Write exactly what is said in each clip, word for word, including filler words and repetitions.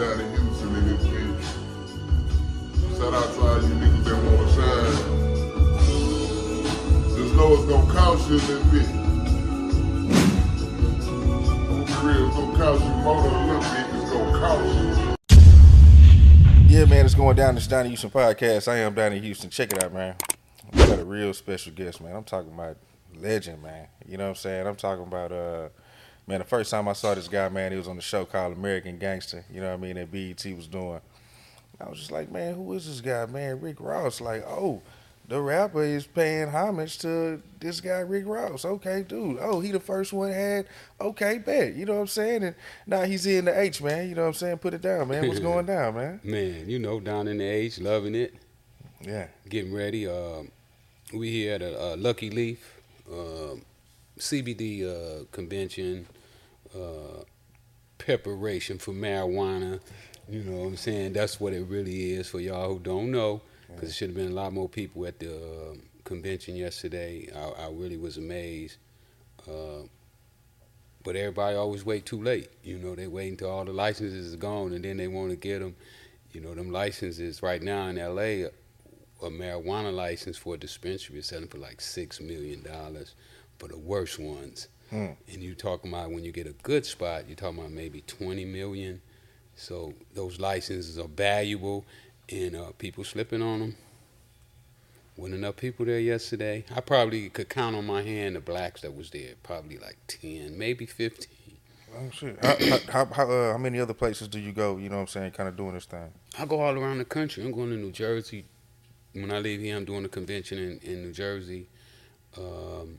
down in Houston in this bitch. Shout out to all you niggas that wanna shine. Just know it's gonna cost you in this bitch. For real, it's gonna cost you more than a little bit. It's gonna cost you. Yeah, man, it's going down. This Donnie Houston podcast. I am Donnie Houston. Check it out, man. We got a real special guest, man. I'm talking about legend, man. You know what I'm saying? I'm talking about, uh, man, the first time I saw this guy, man, he was on the show called American Gangster. You know what I mean? That B E T was doing. I was just like, man, who is this guy, man? Rick Ross. Like, oh, the rapper is paying homage to this guy, Rick Ross. Okay, dude. Oh, he the first one had. Okay, bet. You know what I'm saying? And now he's in the H, man. You know what I'm saying? Put it down, man. What's going down, man? Man, you know, down in the H, loving it. Yeah. Getting ready. Uh, we here at a, a Lucky Leaf uh, C B D uh, convention, uh, preparation for marijuana. You know what I'm saying? That's what it really is for y'all who don't know. Because there should have been a lot more people at the uh, convention yesterday. I, I really was amazed. Uh, but everybody always wait too late. You know, they wait until all the licenses are gone and then they want to get them. You know, them licenses right now in L A, a, a marijuana license for a dispensary is selling for like six million dollars for the worst ones. Hmm. And you talking about when you get a good spot, you're talking about maybe twenty million dollars. So those licenses are valuable. And uh, people slipping on them. Wasn't enough people there yesterday. I probably could count on my hand the blacks that was there. Probably like ten, maybe fifteen. Oh, shit. How, how, how, uh, how many other places do you go, you know what I'm saying, kind of doing this thing? I go all around the country. I'm going to New Jersey. When I leave here, I'm doing a convention in, in New Jersey um,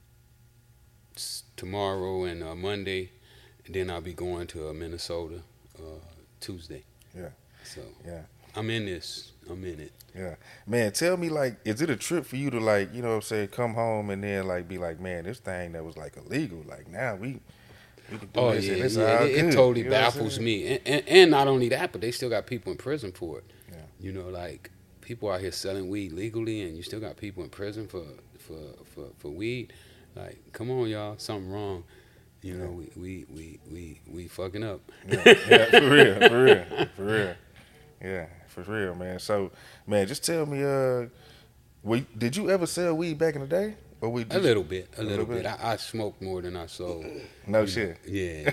tomorrow and uh, Monday. And then I'll be going to uh, Minnesota uh, Tuesday. Yeah. So, yeah. I'm in this. I'm in it. Yeah. Man, tell me, like, is it a trip for you to, like, you know what I'm saying, come home and then, like, be like, man, this thing that was, like, illegal, like, now we, we can do oh, this yeah, and it's yeah. all It, good. it totally you know baffles me. And, and, and not only that, but they still got people in prison for it. Yeah. You know, like, people out here selling weed legally and you still got people in prison for, for, for, for weed. Like, come on, y'all, something wrong. You know, we, we, we, we, we fucking up. Yeah, yeah, for real, for real, for real. Yeah. For real, man. So, man, just tell me, uh, we, did you ever sell weed back in the day? Or we just, a little bit, a, a little, little bit. bit. I, I smoked more than I sold. No you shit. Know? Yeah,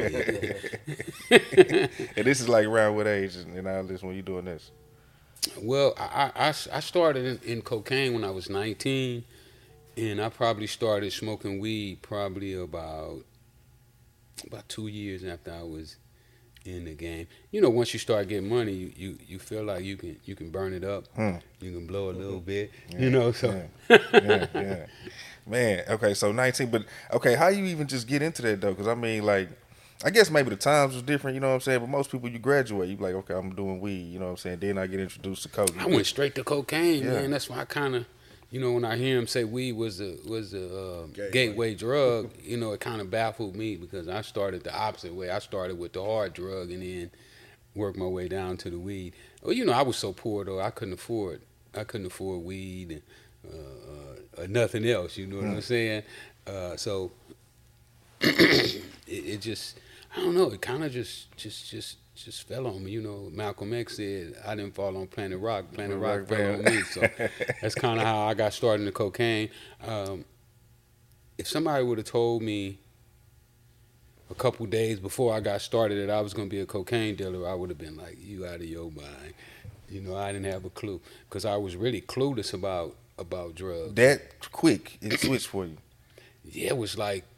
yeah, yeah. And this is like around what age and all this when you doing this? Well, I, I, I started in, in cocaine when I was nineteen, and I probably started smoking weed probably about about two years after I was in the game. You know, once you start getting money, you, you, you feel like you can you can burn it up. Hmm. You can blow a little bit. Yeah, you know, so yeah, yeah, yeah. Man, okay, so nineteen, but okay, how you even just get into that though? Because I mean, like, I guess maybe the times was different, you know what I'm saying? But most people, you graduate, you be like, okay, I'm doing weed, you know what I'm saying? Then I get introduced to coke. I went straight to cocaine, yeah. man. That's why I kind of, you know, when I hear him say weed was a was a uh, gateway. gateway drug, you know, it kind of baffled me because I started the opposite way. I started with the hard drug and then worked my way down to the weed. Well, you know, I was so poor though, I couldn't afford, I couldn't afford weed and uh, uh, nothing else. You know what mm. I'm saying? Uh, so it, it just, I don't know. It kind of just, just, just. just fell on me. You know, Malcolm X said, I didn't fall on Planet Rock, Planet Rock, Rock fell on me. So that's kind of how I got started in the cocaine. Um, if somebody would have told me a couple days before I got started that I was going to be a cocaine dealer, I would have been like, you out of your mind. You know, I didn't have a clue because I was really clueless about, about drugs. That quick, it switched for you? Yeah, it was like,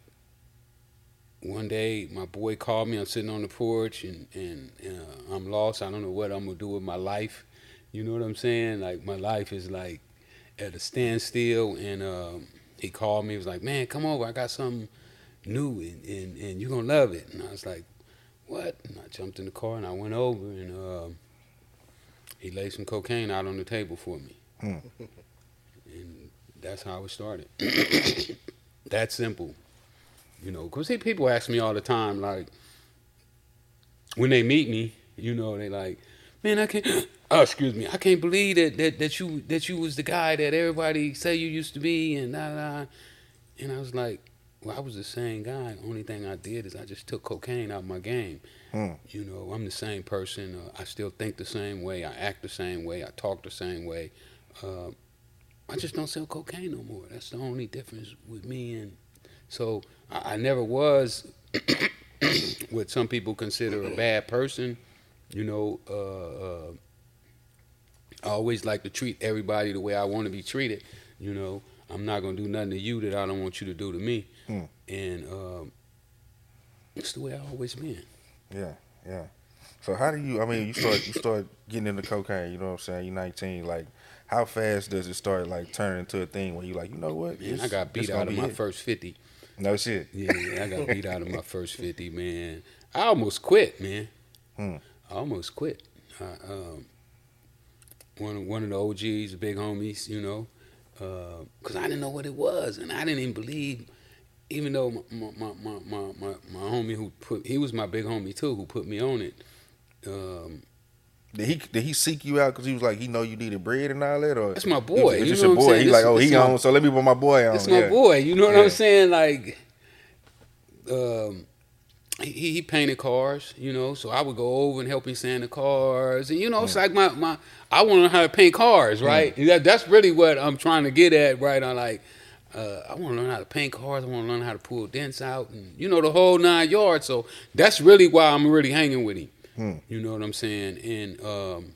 one day, my boy called me. I'm sitting on the porch, and, and uh, I'm lost. I don't know what I'm going to do with my life. You know what I'm saying? Like, my life is, like, at a standstill. And um, he called me. He was like, man, come over. I got something new, and, and, and you're going to love it. And I was like, what? And I jumped in the car, and I went over, and uh, he laid some cocaine out on the table for me. Hmm. And that's how it started. That simple. You know, because people ask me all the time, like, when they meet me, you know, they like, man, I can't, oh, excuse me, I can't believe that, that, that you that you was the guy that everybody say you used to be, and da, da. And I was like, well, I was the same guy. Only thing I did is I just took cocaine out of my game. Hmm. You know, I'm the same person. Uh, I still think the same way. I act the same way. I talk the same way. Uh, I just don't sell cocaine no more. That's the only difference with me. And so I, I never was what some people consider a bad person. You know, uh, uh, I always like to treat everybody the way I want to be treated. You know, I'm not going to do nothing to you that I don't want you to do to me. Hmm. And um, it's the way I always been. Yeah, yeah. So how do you? I mean, you start you start getting into cocaine. You know what I'm saying? You're nineteen. Like, how fast does it start like turning into a thing where you like, you know what? Man, It's- I got it's beat gonna out of be my it. first fifty. No shit. Yeah, I got beat out of my first fifty, man. I almost quit, man. Hmm. I almost quit. I, um, one of one of the O Gs, big homies, you know, because I didn't know what it was, and I didn't even believe. Even though my my, my, my, my, my, my homie who put he was my big homie too, who put me on it. Um, Did he did he seek you out because he was like he know you needed bread and all that, or That's my boy. It's You just know your what I'm boy. saying? He This- like, oh, this he my- on, so let me put my boy on. It's my yeah. boy. You know what Yeah. I'm saying? Like, um, he, he painted cars, you know, so I would go over and help him sand the cars. And, you know, it's like my, my I want to learn how to paint cars, right? That, that's really what I'm trying to get at, right? I'm like, uh, I want to learn how to paint cars. I want to learn how to pull dents out and, you know, the whole nine yards. So that's really why I'm really hanging with him. Hmm. You know what I'm saying? And um,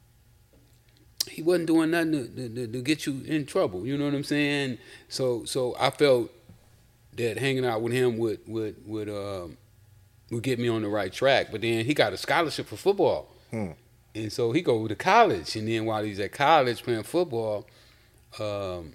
he wasn't doing nothing to, to, to, to get you in trouble. You know what I'm saying? So so I felt that hanging out with him would would would um, would get me on the right track. But then he got a scholarship for football, Hmm. and so he go to college. And then while he's at college playing football, um,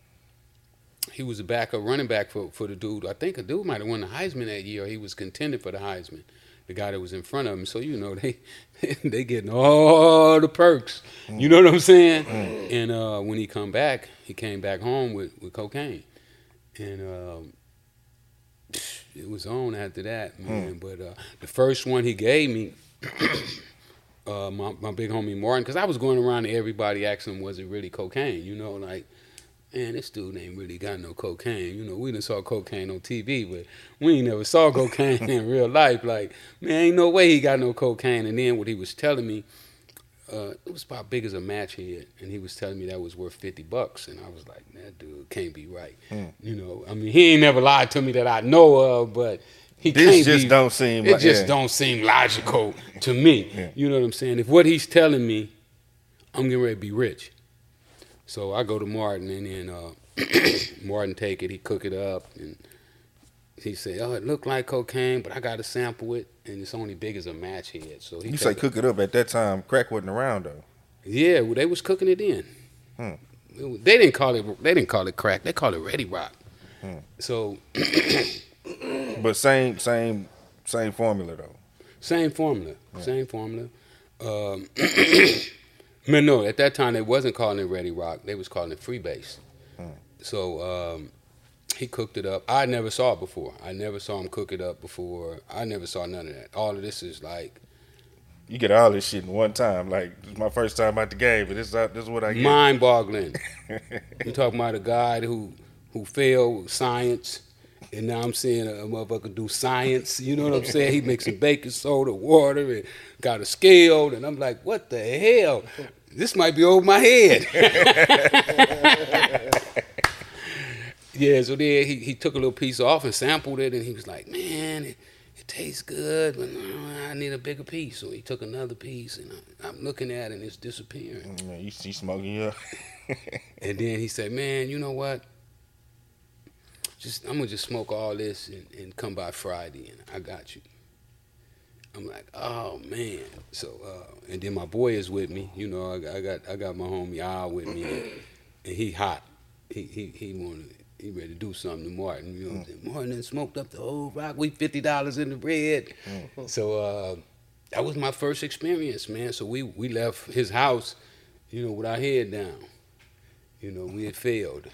he was a backup running back for for the dude. I think a dude might have won the Heisman that year. Or he was contended for the Heisman. The guy that was in front of him. So you know they they getting all the perks. You know what I'm saying? And uh, when he come back, he came back home with, with cocaine, and um, it was on after that, man. But uh, the first one he gave me, uh, my my big homie Martin, because I was going around to everybody asking him, was it really cocaine? You know, like. Man, this dude ain't really got no cocaine. You know, we done saw cocaine on T V, but we ain't never saw cocaine in real life. Like, man, ain't no way he got no cocaine. And then what he was telling me, uh, it was about big as a match head, and he was telling me that was worth fifty bucks. And I was like, that dude can't be right. Mm. You know, I mean, he ain't never lied to me that I know of, but he This can't just be, don't seem It like- just yeah. don't seem logical to me. Yeah. You know what I'm saying? If what he's telling me, I'm getting ready to be rich. So I go to Martin, and then uh, Martin take it, he cook it up, and he say, oh, it looked like cocaine, but I got to sample it, and it's only big as a match head. So he You say take it- cook it up at that time. Crack wasn't around though. Yeah, well, they was cooking it in. Hmm. They didn't call it. They didn't call it crack. They called it Ready Rock. Hmm. So But same same same formula though. same formula, same formula. Um, man, no, at that time they wasn't calling it Ready Rock. They was calling it Freebase. Hmm. So um, he cooked it up. I never saw it before. I never saw him cook it up before. I never saw none of that. All of this is like You get all this shit in one time. Like this is my first time out the game, but this is this is what I get. mind-boggling. You talking about a guy who who failed science, and now I'm seeing a, a motherfucker do science. You know what I'm saying? He mixing baking soda, water, and got a scale, and I'm like, what the hell? This might be over my head. Yeah, so then he, he took a little piece off and sampled it, and he was like, man, it, it tastes good, but uh, I need a bigger piece. So he took another piece, and I, I'm looking at it, and it's disappearing. Man, you see smoking yeah. And then he said, man, you know what? Just I'm gonna just smoke all this and, and come by Friday, and I got you. I'm like, oh man. So uh, and then my boy is with me. You know, I, I got I got my homie Al with me, and, and he hot. He he he wanted he ready to do something to Martin. You know what I'm saying? Martin done smoked up the whole rock. We fifty dollars in the bread. So uh, that was my first experience, man. So we we left his house, you know, with our head down. You know, we had failed.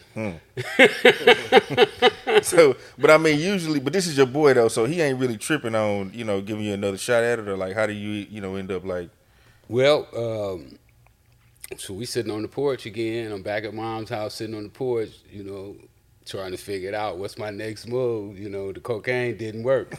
So, but I mean, usually, but this is your boy though, so he ain't really tripping on, you know, giving you another shot at it, or like, how do you, you know, end up like, Well, um, so we sitting on the porch again. I'm back at mom's house sitting on the porch, you know, trying to figure it out. What's my next move? You know, the cocaine didn't work.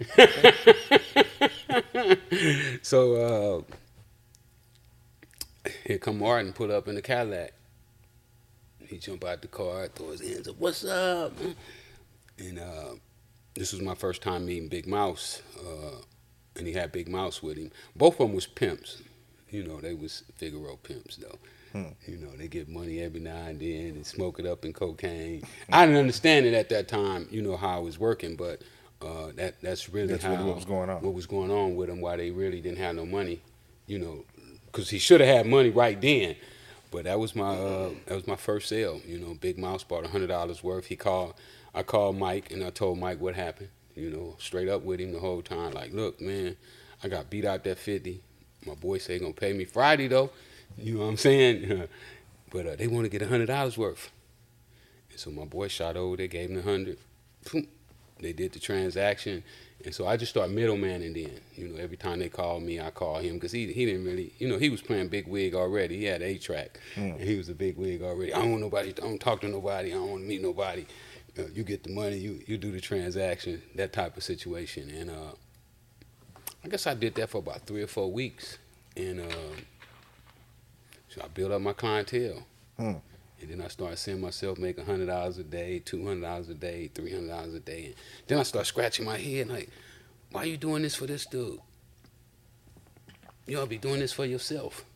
So uh, here come Martin, put up in the Cadillac. He jump out the car, throw his hands up, what's up? And uh, this was my first time meeting Big Mouse, uh, and he had Big Mouse with him. Both of them was pimps. You know, they was Figaro pimps, though. Hmm. You know, they get money every now and then and smoke it up in cocaine. I didn't understand it at that time, you know, how it was working, but uh, that that's really that's how, really what was going on. What was going on with them, why they really didn't have no money, you know, because he should have had money right then. But that was my uh, that was my first sale. You know, Big Mouse bought a hundred dollars worth. He called, I called Mike and I told Mike what happened. You know, straight up with him the whole time. Like, look, man, I got beat out that fifty. My boy say he gonna pay me Friday though. You know what I'm saying? But uh, they want to get a hundred dollars worth. And so my boy shot over. They gave him the hundred. They did the transaction. And so I just started middlemaning then. You know, every time they called me, I called him because he he didn't really, you know, he was playing big wig already. He had a track, mm. and he was a big wig already. I don't want nobody, I don't talk to nobody, I don't want to meet nobody. Uh, you get the money, you you do the transaction, that type of situation. And uh, I guess I did that for about three or four weeks, and uh, so I built up my clientele. Mm. And then I started seeing myself make one hundred dollars a day, two hundred dollars a day, three hundred dollars a day. And then I started scratching my head like, why are you doing this for this dude? You ought to be doing this for yourself.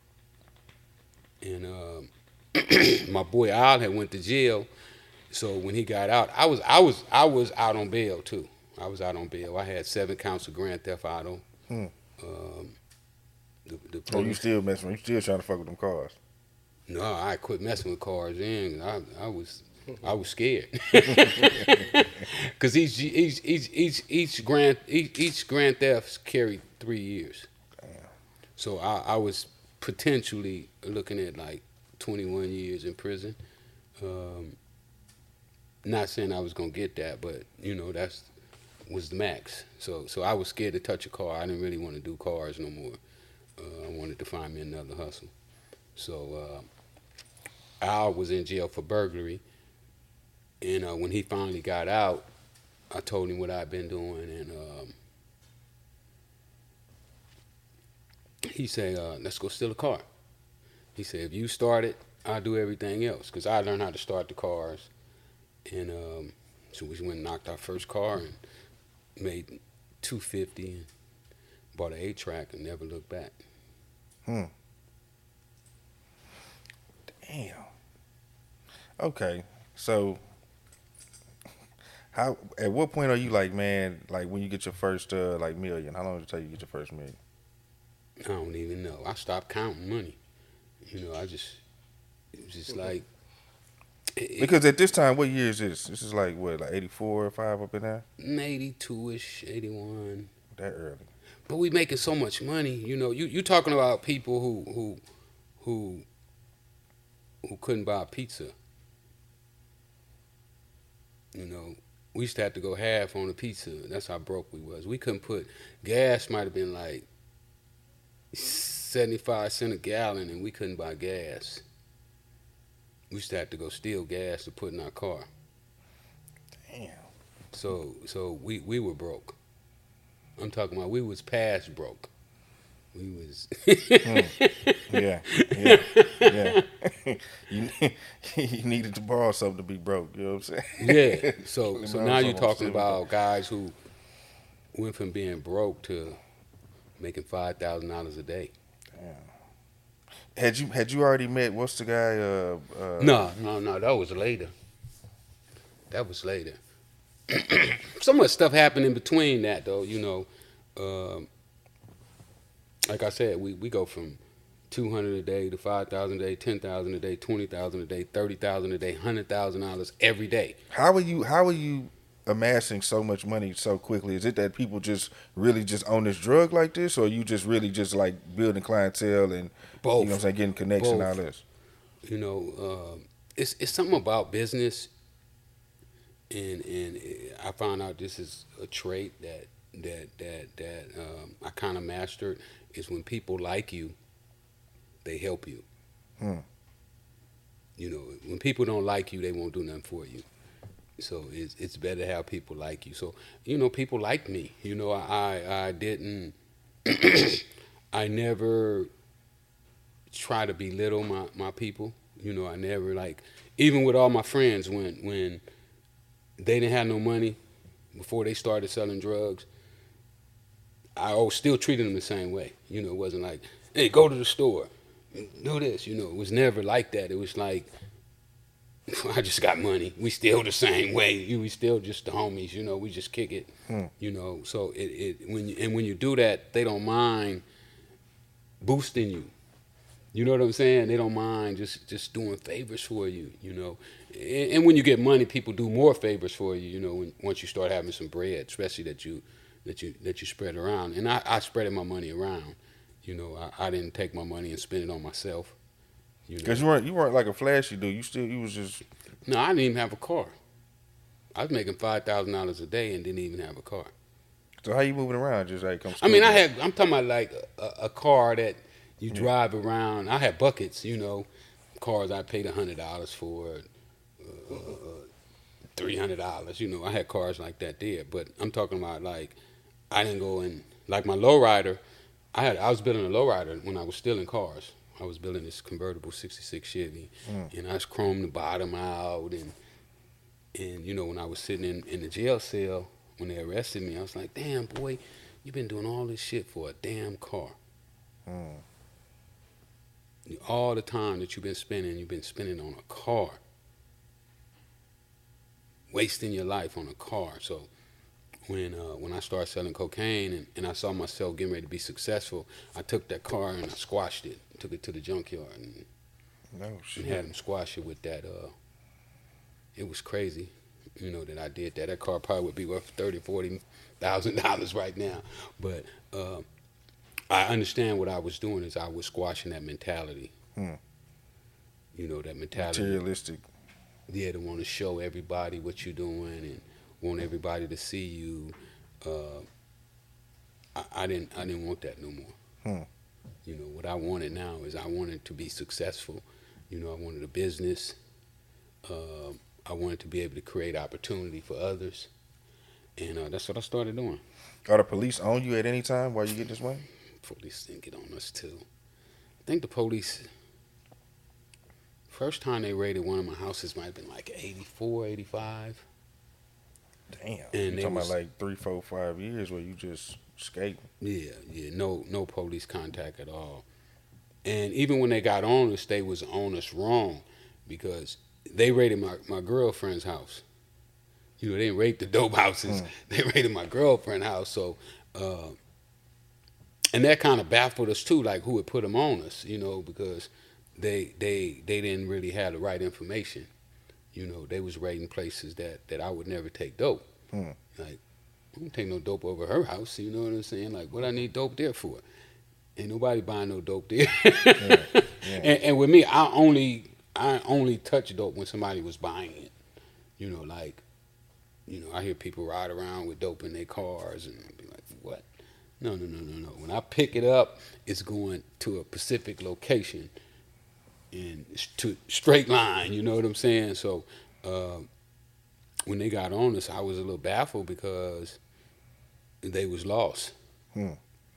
And uh, my boy Al had went to jail. So when he got out, I was I was I was out on bail too. I was out on bail. I had seven counts of grand theft auto. Hmm. Um, the, the oh, you still messing? You still trying to fuck with them cars? No, I quit messing with cars then. I I was I was scared because each each each each each grand each, each grand theft carried three years. Damn. So I, I was potentially looking at like twenty-one years in prison. Um, not saying I was gonna get that, but you know that's was the max. So so I was scared to touch a car. I didn't really want to do cars no more. Uh, I wanted to find me another hustle. So uh, Al was in jail for burglary, and uh, when he finally got out, I told him what I'd been doing, and um, he said, uh, let's go steal a car. He said, if you start it, I'll do everything else, because I learned how to start the cars. And um, so we went and knocked our first car and made two hundred fifty dollars and bought an eight-track and never looked back. Hmm. Damn. Okay, so how? At what point are you like, man? Like when you get your first uh, like million? How long did it take you to get your first million? I don't even know. I stopped counting money. You know, I just it was just like it, because at this time, what year is this? This is like what, like eighty-four or five up in there? eighty-two-ish, eighty-one. That early. But we making so much money. You know, you you talking about people who who who. who couldn't buy a pizza. You know, we used to have to go half on a pizza. That's how broke we was. We couldn't put, gas might have been like seventy-five cents a gallon, and we couldn't buy gas. We used to have to go steal gas to put in our car. Damn. So so we, we were broke. I'm talking about we was past broke. We was mm. yeah, yeah, yeah. you, you needed to borrow something to be broke. You know what I'm saying? Yeah. So so now you're talking about guys who went from being broke to making five thousand dollars a day. Damn. Had you had you already met what's the guy? Uh, uh, no, no, no. That was later. That was later. So much stuff happened in between that, though. You know. Um, Like I said, we, we go from two hundred a day to five thousand a day, ten thousand a day, twenty thousand a day, thirty thousand a day, one hundred thousand dollars every day. How are you how are you amassing so much money so quickly? Is it that people just really just own this drug like this, or you just really just like building clientele and both, you know what I'm saying, getting connects both. and all this? You know, uh, it's it's something about business, and and I found out this is a trait that that that that um, I kind of mastered. Is when people like you, they help you. Hmm. You know, when people don't like you, they won't do nothing for you. So it's it's better to have people like you. So you know, people like me. You know, I I didn't. I never try to belittle my my people. You know, I never like even with all my friends when when they didn't have no money before they started selling drugs. I was still treated them the same way. You know, it wasn't like, hey, go to the store, do this. You know, it was never like that. It was like, I just got money. We still the same way. You, we still just the homies. You know, we just kick it. Hmm. You know, so it, it when you, and when you do that, they don't mind boosting you. You know what I'm saying? They don't mind just just doing favors for you. You know, and, and when you get money, people do more favors for you. You know, when, once you start having some bread, especially that you that you that you spread around. And I, I spreaded my money around. You know, I, I didn't take my money and spend it on myself. You know, Cause you weren't you weren't like a flashy dude. You still you was just no, I didn't even have a car. I was making five thousand dollars a day and didn't even have a car. so how you moving around? Just like come. I mean, I school? had. I'm talking about like a, a car that you drive around. I had buckets, you know, cars I paid a hundred dollars for, uh, three hundred dollars. You know, I had cars like that there. But I'm talking about like I didn't go in like my lowrider. I had. I was building a lowrider when I was still in cars. I was building this convertible sixty-six Chevy, Mm. and I was chromed the bottom out, and and you know when I was sitting in, in the jail cell when they arrested me, I was like, damn boy, you've been doing all this shit for a damn car. Mm. All the time that you've been spending, you've been spending on a car, wasting your life on a car. So when uh, when I started selling cocaine and, and I saw myself getting ready to be successful, I took that car and I squashed it, took it to the junkyard and, No and shit. had them squash it with that. Uh, it was crazy, you know, that I did that. That car probably would be worth thirty, forty thousand dollars right now. But uh, I understand what I was doing is I was squashing that mentality. Hmm. You know, that mentality. Materialistic. Yeah, to want to show everybody what you're doing and want everybody to see you. Uh, I, I didn't. I didn't want that no more. Hmm. You know what I wanted now is I wanted to be successful. You know, I wanted a business. Uh, I wanted to be able to create opportunity for others, and uh, that's what I started doing. Are the police on you at any time while you get this money? Police didn't get on us too. I think the police. First time they raided one of my houses might have been like eighty-four, eighty-five. Damn. And you they talking was- about like three, four, five years where you just skating. Yeah, yeah, no, no police contact at all. And even when they got on us, they was on us wrong because they raided my, my girlfriend's house. You know, they didn't raid the dope houses. Hmm. They raided my girlfriend's house. So, uh, and that kind of baffled us too, like who had put them on us. You know, because they they they didn't really have the right information. You know, they was raiding places that that I would never take dope. Hmm. Like, I don't take no dope over her house. You know what I'm saying? Like, what I need dope there for? Ain't nobody buying no dope there. Yeah, yeah. And, and with me, I only I only touch dope when somebody was buying it. You know, like, you know, I hear people ride around with dope in their cars and I'd be like, what? No, no, no, no, no. When I pick it up, it's going to a specific location and it's to straight line. You know what I'm saying? So uh, when they got on us, I was a little baffled because they was lost. Hmm.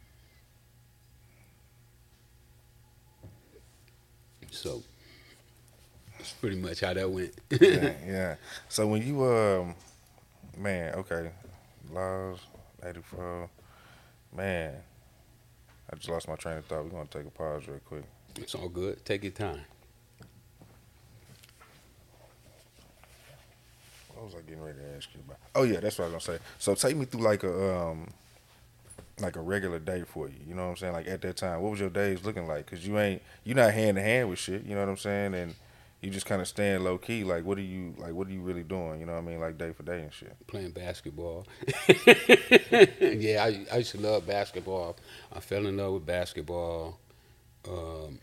So that's pretty much how that went. yeah, yeah. So when you um, man, okay, laws eighty-four, man, I just lost my train of thought. We're gonna take a pause real quick. It's all good. Take your time. What was I getting ready to ask you about? Oh yeah, that's what I was gonna say. So take me through like a um, like a regular day for you. You know what I'm saying? Like at that time, what was your days looking like? Cause you ain't you not hand to hand with shit. You know what I'm saying? And you just kind of staying low key. Like what are you like? What are you really doing? You know what I mean? Like day for day and shit. Playing basketball. Yeah, I, I used to love basketball. I fell in love with basketball. Um,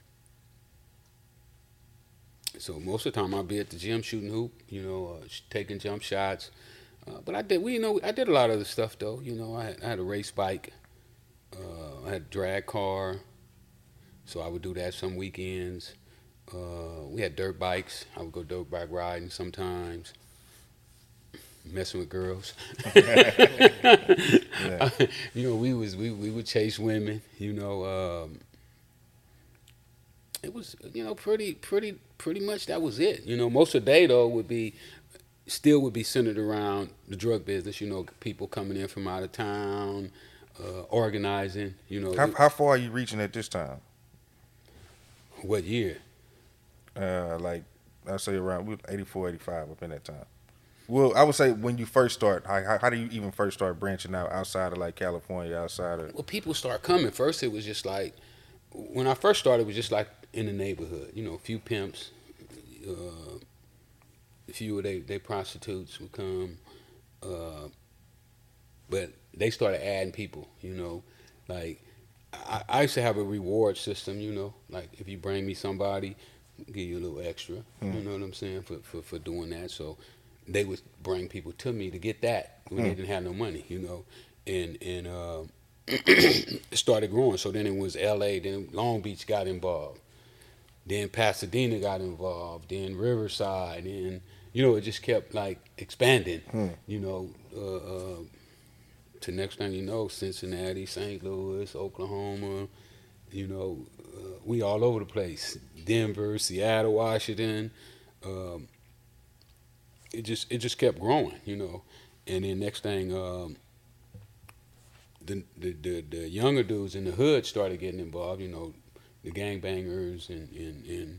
so most of the time I'd be at the gym shooting hoop, you know, uh, sh- taking jump shots. Uh, but I did, we you know, I did a lot of other stuff though. You know, I had, I had a race bike. Uh, I had a drag car, so I would do that some weekends. Uh, we had dirt bikes. I would go dirt bike riding sometimes. messing with girls. Yeah. You know, we was we, we would chase women. You know, um, it was you know pretty pretty pretty much that was it. You know, most of the day though would be still would be centered around the drug business. You know, people coming in from out of town, uh, organizing. You know, How, it- how far are you reaching at this time? what year? Uh, like I say around we eighty-four, eighty-five up in that time. Well, I would say when you first start, how, how, how do you even first start branching out outside of like California, outside of? Well, people start coming. First, it was just like when I first started, it was just like in the neighborhood. You know, a few pimps, uh, a few of they they prostitutes would come, uh, but they started adding people. You know, like I, I used to have a reward system. You know, like if you bring me somebody, give you a little extra. Mm. You know what I'm saying for for for doing that. So they would bring people to me to get that when Mm. they didn't have no money. You know, and and. Uh, it started growing. So then it was L A, then Long Beach got involved. Then Pasadena got involved. Then Riverside. And, you know, it just kept, like, expanding, Hmm. you know, uh, uh, to next thing you know, Cincinnati, Saint Louis, Oklahoma, you know, uh, we all over the place. Denver, Seattle, Washington. Um, it just it just kept growing, you know. And then next thing, um, The, the the the younger dudes in the hood started getting involved, you know, the gangbangers and and and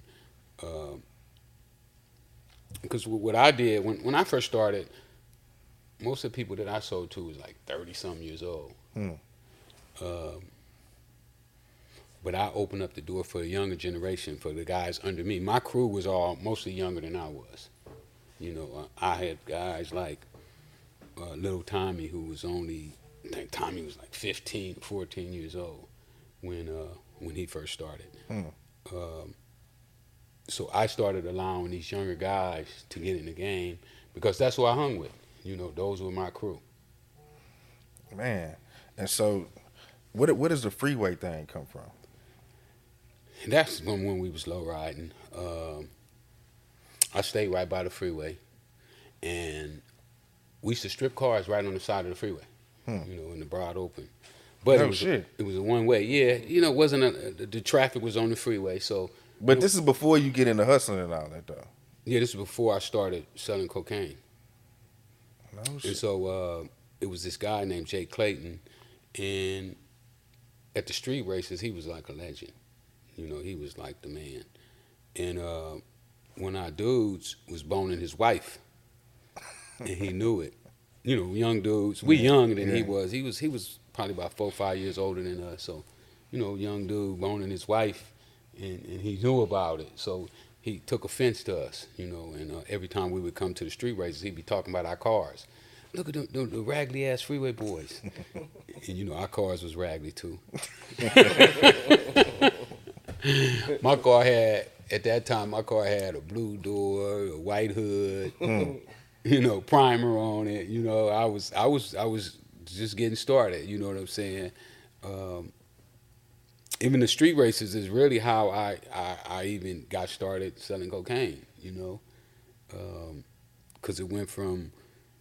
because uh, what I did when when I first started, most of the people that I sold to was like thirty something years old. Hmm. Um, but I opened up the door for the younger generation, for the guys under me. My crew was all mostly younger than I was. You know, uh, I had guys like uh, Little Tommy, who was only. I think Tommy was like fifteen, fourteen years old when uh, when he first started. Hmm. Um, so I started allowing these younger guys to get in the game because that's who I hung with. You know, those were my crew. Man, and so what where does the freeway thing come from? And that's when, when we was low riding. Um, I stayed right by the freeway, and we used to strip cars right on the side of the freeway. Hmm. You know, in the broad open. But No it was shit. A, it was a one way. Yeah, you know, it wasn't a, the, the traffic was on the freeway. So, But this is before you get into hustling and all that, though. yeah, this was before I started selling cocaine. No And shit. so uh, it was this guy named Jay Clayton, and at the street races, he was like a legend. You know, he was like the man. And uh, one of our dudes was boning his wife, and he knew it. You know, young dudes. We younger than he Yeah. was. He was he was probably about four or five years older than us. So, you know, young dude boning his wife, and, and he knew about it. So he took offense to us, you know. And uh, every time we would come to the street races, he'd be talking about our cars. Look at the, the, the raggedy ass freeway boys. And you know, our cars was raggedy too. My car had at that time. My car had a blue door, a white hood. You know, primer on it. You know, I was, I was, I was just getting started. You know what I'm saying? Um, even the street races is really how I, I, I even got started selling cocaine. You know, because it went from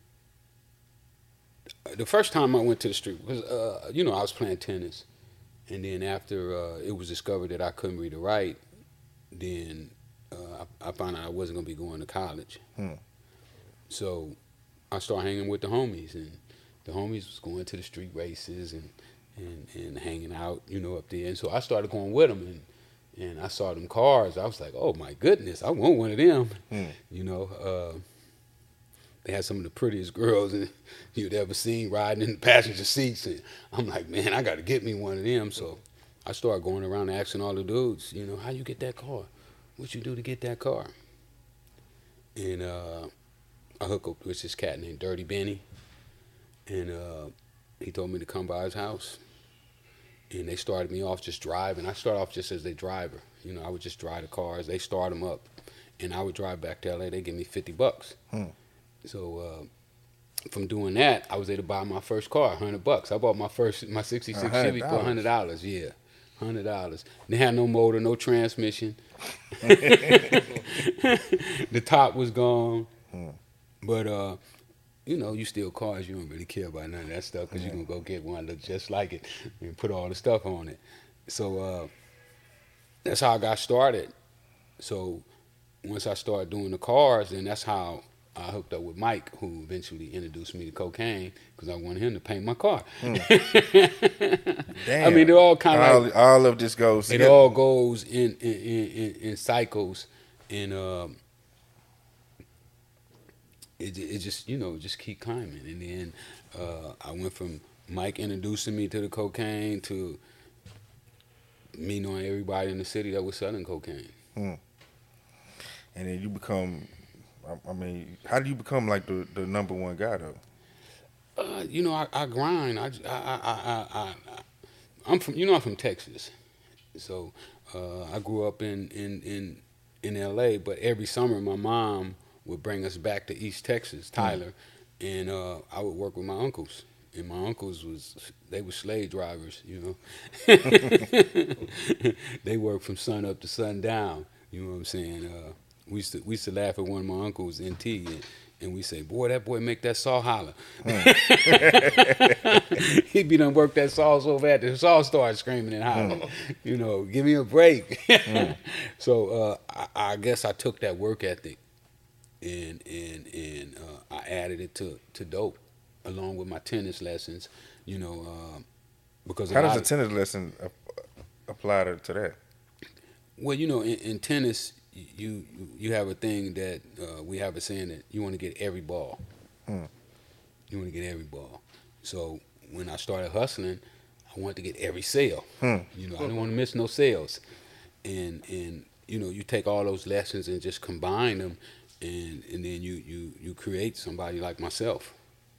the first time I went to the street because uh, you know I was playing tennis, and then after uh, it was discovered that I couldn't read or write, then uh, I, I found out I wasn't gonna be going to college. Hmm. So I started hanging with the homies, and the homies was going to the street races and, and, and hanging out, you know, up there. And so I started going with them, and, and I saw them cars. I was like, oh, my goodness, I want one of them. Hmm. You know, uh, they had some of the prettiest girls you'd ever seen riding in the passenger seats. And I'm like, man, I got to get me one of them. So I started going around asking all the dudes, you know, how you get that car? What you do to get that car? And uh, I hooked up with this cat named Dirty Benny, and uh, he told me to come by his house. And they started me off just driving. I started off just as their driver. You know, I would just drive the cars. They start them up, and I would drive back to L A. They give me fifty bucks. Hmm. So uh, from doing that, I was able to buy my first car, one hundred bucks. I bought my first my sixty-six Chevy for one hundred dollars. Yeah, one hundred dollars. They had no motor, no transmission. The top was gone. Hmm. But uh, you know, you steal cars, you don't really care about none of that stuff because Yeah. you're going to go get one that look just like it and put all the stuff on it. So uh, that's how I got started. So once I started doing the cars, then that's how I hooked up with Mike, who eventually introduced me to cocaine because I wanted him to paint my car. Damn. I mean, they're all kind of all, like, all of this goes it together. all goes in in, in, in, in cycles, and um, it it just you know just keep climbing. And then uh, I went from Mike introducing me to the cocaine to me knowing everybody in the city that was selling cocaine. And then you become, I, I mean, how do you become like the, the number one guy though? Uh, you know, I, I grind. I, I, I, I, I, I'm from, you know, I'm from Texas, so uh, I grew up in, in, in, in L A. But every summer, my mom would bring us back to East Texas, Tyler, mm. and uh, I would work with my uncles. And my uncles was they were slave drivers, you know. They worked from sun up to sundown. You know what I'm saying? Uh, we used to we used to laugh at one of my uncles in T, and, and we say, "Boy, that boy make that saw holler." Mm. He'd be done work that saw so bad the saw started screaming and hollering. Mm. You know, give me a break. Mm. So uh, I, I guess I took that work ethic and and and uh, I added it to to dope, along with my tennis lessons, you know, um, because how does a tennis lesson apply to, to that? Well, you know, in, in tennis, you you have a thing that uh, we have a saying that you want to get every ball. Hmm. You want to get every ball. So when I started hustling, I wanted to get every sale. Hmm. You know, I didn't want to miss no sales, and and you know, you take all those lessons and just combine them, and and then you you you create somebody like myself.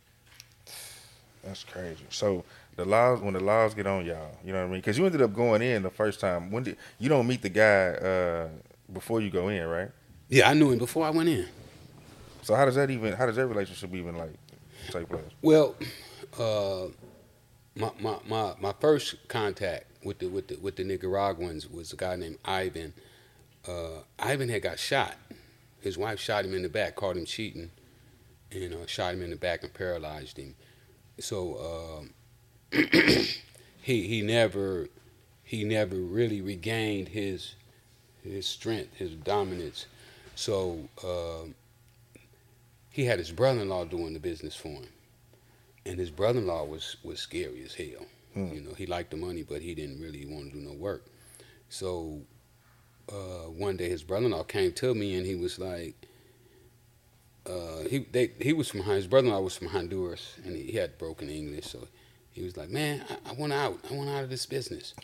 That's crazy. So the laws, when the laws get on y'all, you know what I mean? Because you ended up going in the first time. When did you don't meet the guy uh, before you go in, right? Yeah, I knew him before I went in. So how does that even? How does that relationship even like take place? Well, uh, my, my my my first contact with the with the with the Nicaraguans was a guy named Ivan. Uh, Ivan had got shot. His wife shot him in the back, caught him cheating, and uh, shot him in the back and paralyzed him. So um, he he never he never really regained his his strength, his dominance. So uh, he had his brother-in-law doing the business for him, and his brother-in-law was was scary as hell. Hmm. You know, he liked the money, but he didn't really want to do no work. So uh, one day his brother-in-law came to me and he was like. Uh, he they he was from his brother-in-law was from Honduras and he, he had broken English, so he was like, "Man, I, I want out. I want out of this business."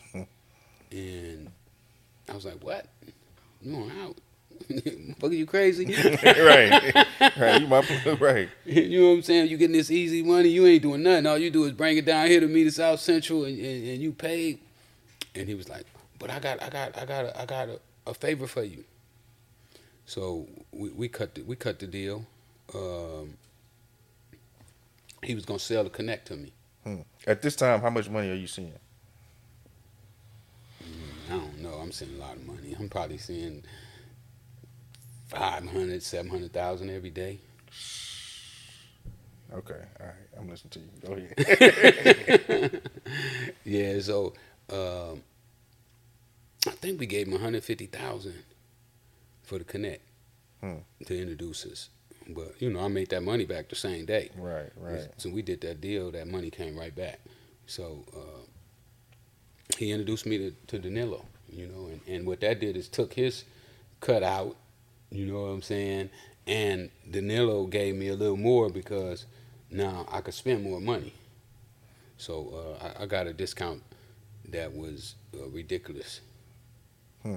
And I was like, "What? You want out? Fuck, are you crazy?" Right, right. You my right. You know what I'm saying? You getting this easy money, you ain't doing nothing. All you do is bring it down here to me to South Central, and, and, and you paid. And he was like, "But I got I got I got a, I got a, a favor for you." So we, we cut the, we cut the deal. Um, he was gonna sell the Connect to me. Hmm. At this time, how much money are you seeing? Mm, I don't know. I'm seeing a lot of money. I'm probably seeing five hundred, seven hundred thousand every day. Okay, all right. I'm listening to you. Go ahead. Yeah. So um, I think we gave him one hundred fifty thousand. For the Connect hmm. to introduce us, but you know I made that money back the same day. Right, right. So we did that deal. That money came right back. So uh, he introduced me to, to Danilo. You know, and, and what that did is took his cut out. You know what I'm saying? And Danilo gave me a little more because now I could spend more money. So uh, I, I got a discount that was uh, ridiculous. Hmm.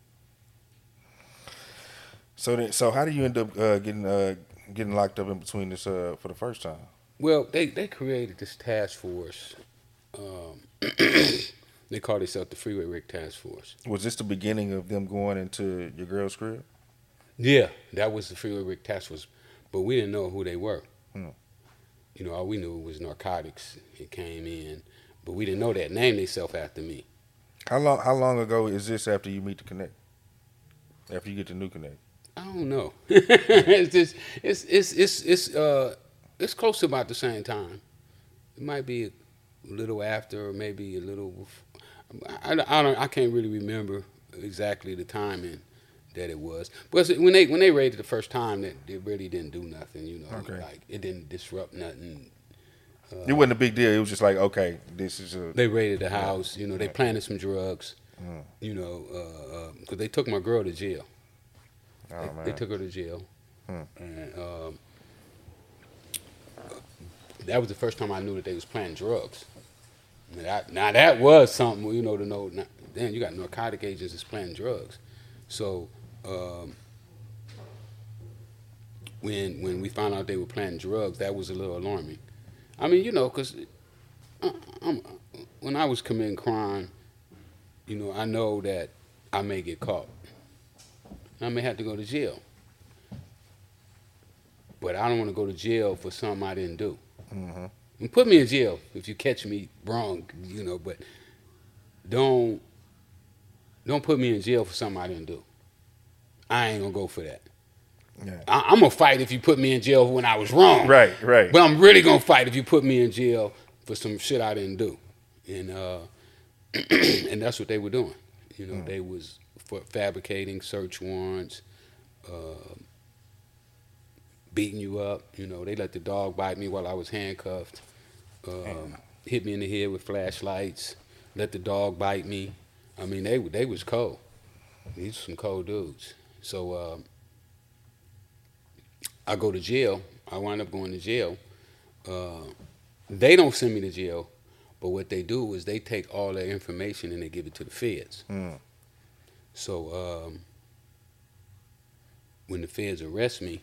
So then, so how do you end up uh, getting uh, getting locked up in between this uh, for the first time? Well, they, they created this task force. Um, they call themselves the Freeway Rick Task Force. Was this the beginning of them going into your girl's crib? Yeah, that was the Freeway Rick Task Force, but we didn't know who they were. Hmm. You know, all we knew was narcotics. It came in, but we didn't know that. Named themselves after me. How long? How long ago is this after you meet the Connect? After you get the new Connect? I don't know. It's just it's it's it's it's uh it's close to about the same time. It might be a little after, or maybe a little. I, I don't. I can't really remember exactly the timing that it was. Because when they when they raided the first time, that it really didn't do nothing. You know, Okay. like it didn't disrupt nothing. Uh, It wasn't a big deal. It was just like, okay, this is a. They raided the house. You know, they planted some drugs. Mm. You know, because uh, they took my girl to jail. Oh, they, man. they took her to jail, Hmm. and um, that was the first time I knew that they was planting drugs. Now that, now that was something, you know, to know. Now, damn, you got narcotic agents that's planting drugs. So um, when when we found out they were planting drugs, that was a little alarming. I mean, you know, because when I was committing crime, you know, I know that I may get caught. I may have to go to jail. But I don't want to go to jail for something I didn't do. Mm-hmm. And put me in jail if you catch me wrong, you know, but don't don't put me in jail for something I didn't do. I ain't gonna go for that. Yeah. I, I'm gonna fight if you put me in jail when I was wrong. Right, right. But I'm really gonna fight if you put me in jail for some shit I didn't do. And uh, and that's what they were doing. You know, Mm. they was for fabricating search warrants, uh, beating you up. You know, they let the dog bite me while I was handcuffed. Um, hit me in the head with flashlights. Let the dog bite me. I mean, they they was cold. These some cold dudes. So uh, I go to jail. I wind up going to jail. Uh, they don't send me to jail, but what they do is they take all their information and they give it to the feds. Mm. So um, when the feds arrest me,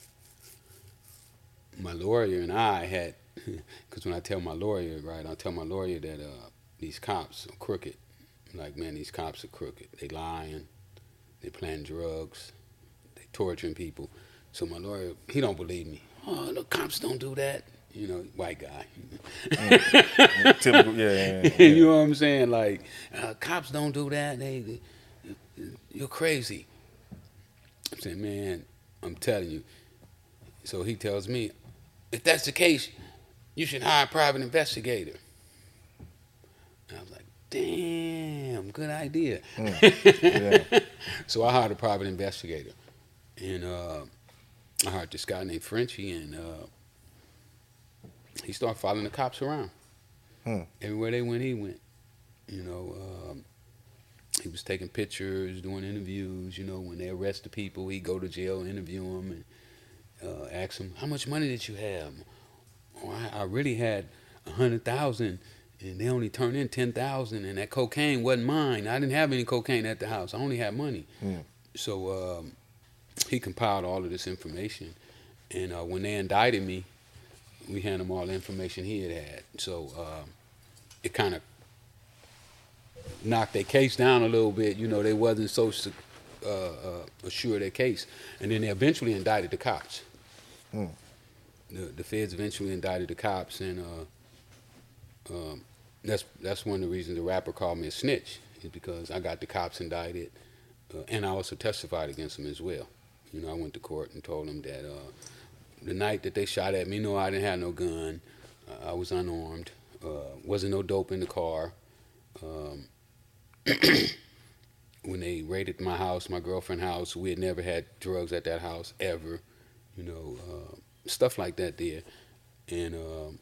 my lawyer and I had, because when I tell my lawyer, right, I tell my lawyer that uh, these cops are crooked. Like, man, these cops are crooked. They lying, they planting drugs, they torturing people. So my lawyer, he don't believe me. Oh, the cops don't do that. You know, white guy. Mm. Typical, yeah, yeah, yeah, yeah. You know what I'm saying? Like, uh, cops don't do that. They, they, you're crazy. I'm saying, man, I'm telling you. So he tells me, if that's the case, you should hire a private investigator. And I was like, damn, good idea. Mm. Yeah. So I hired a private investigator. And uh, I hired this guy named Frenchie, and uh, he started following the cops around. Hmm. Everywhere they went, he went. You know, um, he was taking pictures, doing interviews. You know, when they arrest the people, he'd go to jail, interview them, and uh, ask them, how much money did you have? Oh, I, I really had a hundred thousand, and they only turned in ten thousand, and that cocaine wasn't mine. I didn't have any cocaine at the house. I only had money. Hmm. So um, he compiled all of this information, and uh, when they indicted me, we handed him all the information he had had. So um, it kind of knocked their case down a little bit. You know, they wasn't so uh, uh, assured of their case. And then they eventually indicted the cops. Hmm. The, the feds eventually indicted the cops, and uh, um, that's that's one of the reasons the rapper called me a snitch, is because I got the cops indicted, uh, and I also testified against them as well. You know, I went to court and told them that uh, the night that they shot at me, no, I didn't have no gun. Uh, I was unarmed. Uh, wasn't no dope in the car. Um, when they raided my house, my girlfriend's house, we had never had drugs at that house ever. You know, uh, stuff like that there. And um,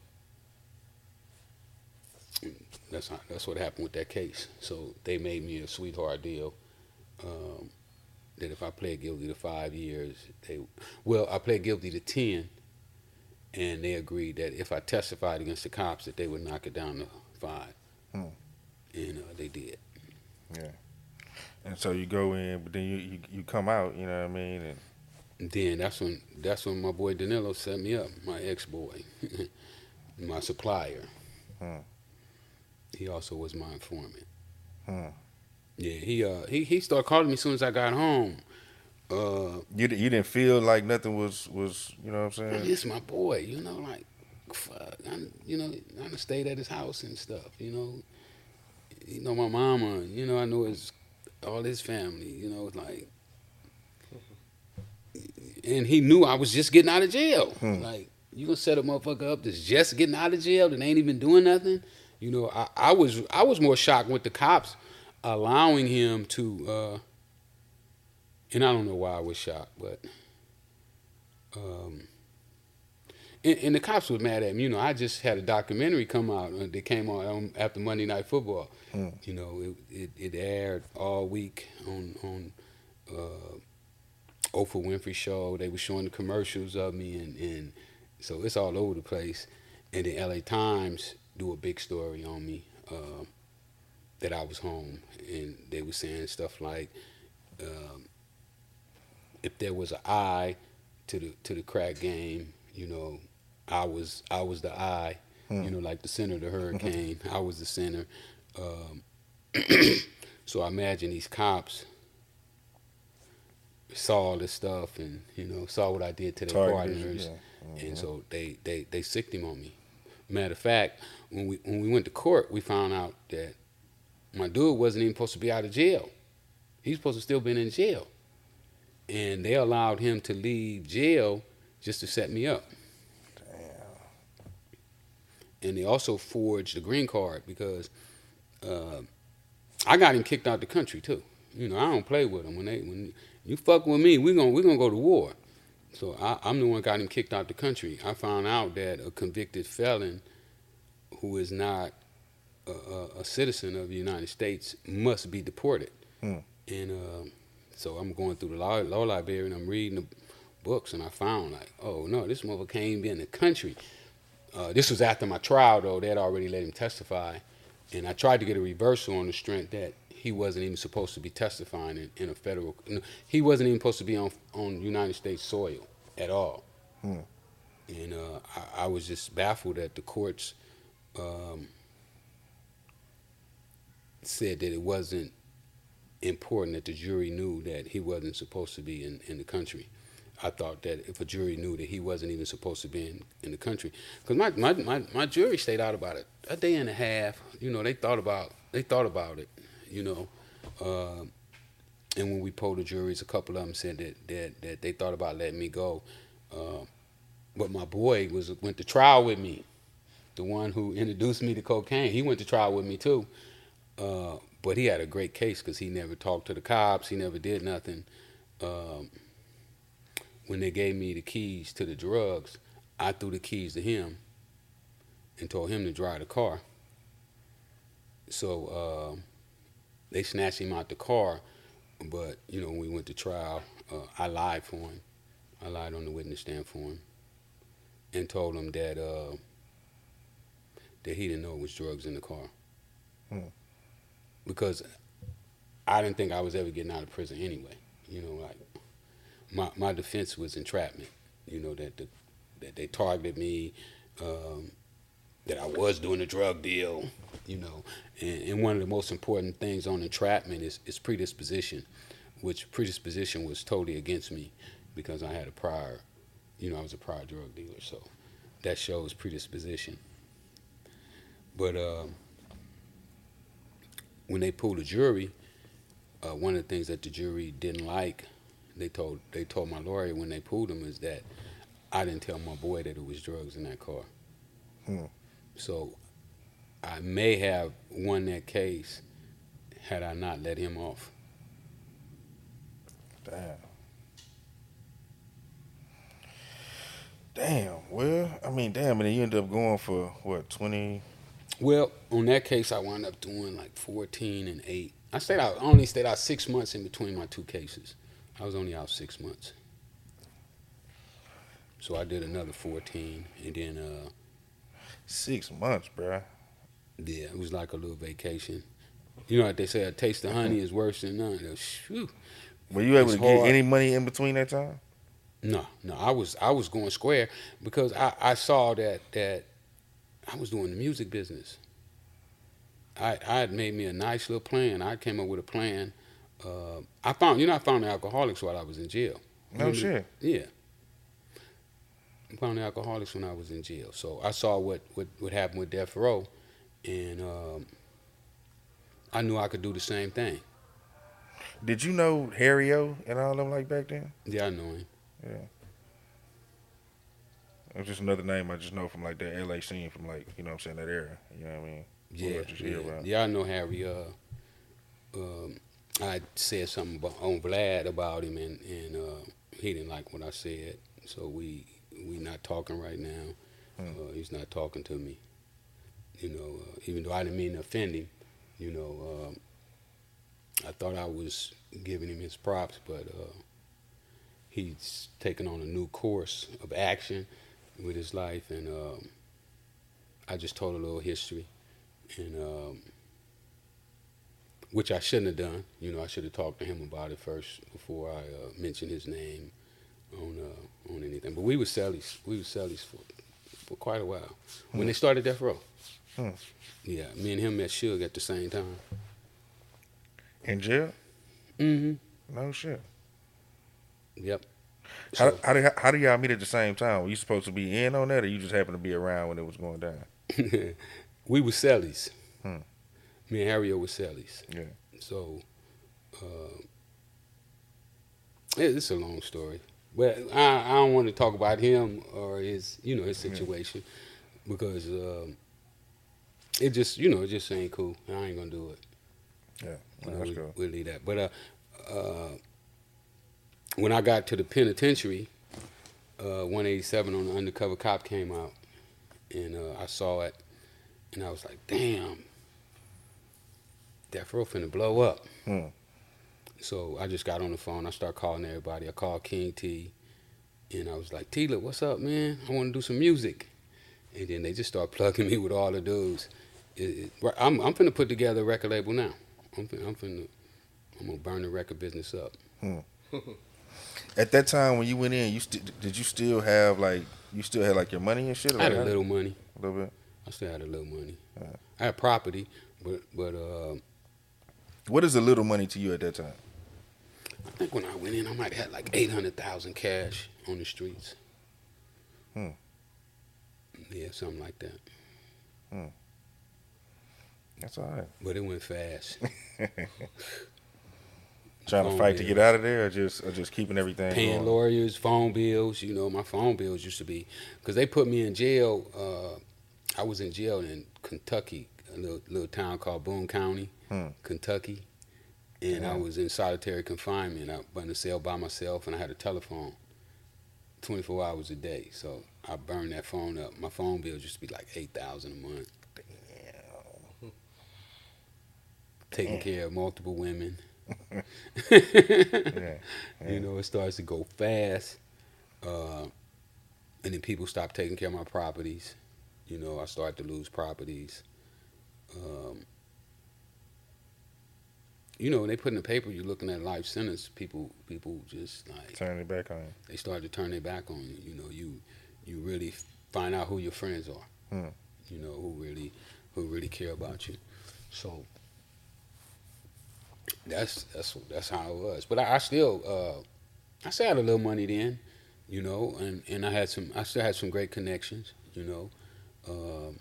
that's not, that's what happened with that case. So they made me a sweetheart deal. Um, that if I pled guilty to five years, they well, I pled guilty to ten, and they agreed that if I testified against the cops, that they would knock it down to five, Hmm. and uh, they did. Yeah. And so you go in, but then you, you you come out. You know what I mean? And And then that's when that's when my boy Danilo set me up, my ex-boy, my supplier. Hmm. He also was my informant. Hmm. Yeah, he uh he he started calling me as soon as I got home. Uh, you di- you didn't feel like nothing was was you know what I'm saying? It's my boy, you know, like, fuck, I, you know, I done stayed at his house and stuff, you know. You know, my mama, you know, I know his, all his family, you know, like, and he knew I was just getting out of jail. Hmm. Like, you gonna set a motherfucker up that's just getting out of jail that ain't even doing nothing? You know, I, I was I was more shocked with the cops allowing him to, uh, and I don't know why I was shocked, but um, and, and the cops were mad at me. You know, I just had a documentary come out uh, that came on um, after Monday Night Football. Hmm. You know, it, it, it aired all week on on uh, Oprah Winfrey Show. They were showing the commercials of me, and, and so it's all over the place. And the L A Times do a big story on me uh, that I was home, and they were saying stuff like, um, if there was an eye to the to the crack game, you know, I was I was the eye, Hmm. you know, like the center of the hurricane. I was the center. Um, so I imagine these cops saw all this stuff and, you know, saw what I did to their Targeted you, partners, yeah. Mhm. and so they, they, they sicked him on me. Matter of fact, when we when we went to court, we found out that my dude wasn't even supposed to be out of jail. He's supposed to still been in jail, and they allowed him to leave jail just to set me up. And they also forged the green card because uh, I got him kicked out the country too. You know, I don't play with him. When they when you fuck with me, we gonna we gonna go to war. So I, I'm the one got him kicked out the country. I found out that a convicted felon who is not a, a, a citizen of the United States must be deported. Hmm. And uh, so I'm going through the law, law library and I'm reading the books, and I found like, oh no, this motherfucker can't even be in the country. Uh, this was after my trial, though. They had already let him testify. And I tried to get a reversal on the strength that he wasn't even supposed to be testifying in, in a federal... No, he wasn't even supposed to be on on United States soil at all. Hmm. And uh, I, I was just baffled that the courts um, said that it wasn't important that the jury knew that he wasn't supposed to be in, in the country. I thought that if a jury knew that he wasn't even supposed to be in, in the country, because my, my, my, my jury stayed out about it a day and a half. You know, they thought about they thought about it. You know, uh, and when we polled the juries, a couple of them said that that, that they thought about letting me go. Uh, but my boy was went to trial with me, the one who introduced me to cocaine. He went to trial with me too. Uh, but he had a great case because he never talked to the cops. He never did nothing. Um, when they gave me the keys to the drugs, I threw the keys to him and told him to drive the car. So uh, they snatched him out the car, but, you know, when we went to trial, uh, I lied for him. I lied on the witness stand for him and told him that uh, that he didn't know it was drugs in the car. Hmm. Because I didn't think I was ever getting out of prison anyway. You know, like, my my defense was entrapment. You know, that the, that they targeted me, um, that I was doing a drug deal, you know. And, and one of the most important things on entrapment is, is predisposition, which predisposition was totally against me because I had a prior, you know, I was a prior drug dealer. So that shows predisposition. But um, when they pulled the jury, uh, one of the things that the jury didn't like, they told they told my lawyer when they pulled him, is that I didn't tell my boy that it was drugs in that car. Hmm. So I may have won that case had I not let him off. Damn. Damn. Well, I mean, damn, and then you end up going for what, twenty? Well, on that case, I wound up doing like fourteen and eight. I stayed out, I only stayed out six months in between my two cases. I was only out six months. So I did another fourteen, and then, uh, Six months, bruh. yeah, it was like a little vacation. You know what they say, a taste of honey is worse than none. Whew. Were you able It's to get hard. any money in between that time? No, no, I was I was going square because I, I saw that that I was doing the music business. I I had made me a nice little plan. I came up with a plan. Uh, I found you know I found the alcoholics while I was in jail. No Remember? shit. Yeah. I found the alcoholics when I was in jail. So I saw what what, what happened with Death Row, and um, I knew I could do the same thing. Did you know Harry O and all them like back then? Yeah, I know him. Yeah. It's just another name I just know from like that L A scene from like, you know what I'm saying, that era. You know what I mean? Yeah, Or just hear yeah. about. yeah. I know Harry. Uh, um, I said something about, on Vlad about him, and and uh, he didn't like what I said. So we we not talking right now. Hmm. Uh, he's not talking to me. You know, uh, even though I didn't mean to offend him. You know, um, I thought I was giving him his props, but uh, he's taken on a new course of action with his life, and um, I just told a little history, and um, which I shouldn't have done. You know, I should have talked to him about it first before I uh, mentioned his name on uh, on anything. But we were cellies. We were cellies for for quite a while when they started Death Row. Hmm. Yeah, me and him met Suge at the same time. In jail? Mm-hmm. No shit. Yep. How, So, how, do, how do y'all meet at the same time? Were you supposed to be in on that, or you just happened to be around when it was going down? we were cellies. Hmm. Me and Harriet were cellies. Yeah. So, uh, it- it's a long story. But I, I don't want to talk about him or his, you know, his situation because um, it just, you know, it just ain't cool. I ain't gonna do it. Yeah. You No, know, that's we, cool. we'll leave that. But uh, uh, when I got to the penitentiary, uh, one eighty-seven on the Undercover Cop came out, and uh, I saw it, and I was like, damn, Death Row finna blow up. Hmm. So I just got on the phone. I started calling everybody. I called King T, and I was like, Tila, what's up, man? I want to do some music. And then they just start plugging me with all the dudes. It, it, I'm I'm finna put together a record label now. I'm finna, I'm finna I'm gonna burn the record business up. At that time when you went in, you st- did you still have like you still had like your money and shit? Or I had like, a little money. a little bit. I still had a little money. Yeah. I had property, but but uh, What is a little money to you at that time? I think when I went in, I might have had like eight hundred thousand cash on the streets. Hmm. Yeah, something like that. That's all right. But it went fast. Trying to Phone fight to bill. get out of there, or just or just keeping everything Paying going? lawyers, phone bills. You know, my phone bills used to be because they put me in jail. Uh, I was in jail in Kentucky, a little, little town called Boone County, Hmm. Kentucky, and I Yeah. was in solitary confinement. I was in a cell by myself, and I had a telephone, twenty-four hours a day. So I burned that phone up. My phone bills used to be like eight thousand a month. Taking care of multiple women. Yeah. You know, it starts to go fast. Uh, and then people stop taking care of my properties. You know, I start to lose properties. Um, you know, when they put in the paper, you're looking at life sentence. People, people just like Turn it back on you. they start to turn their back on you. You know, you you really find out who your friends are. Hmm. You know, who really who really care about you. So that's that's that's how it was. But I, I still uh, I still had a little money then, you know, and, and I had some I still had some great connections, you know. Um,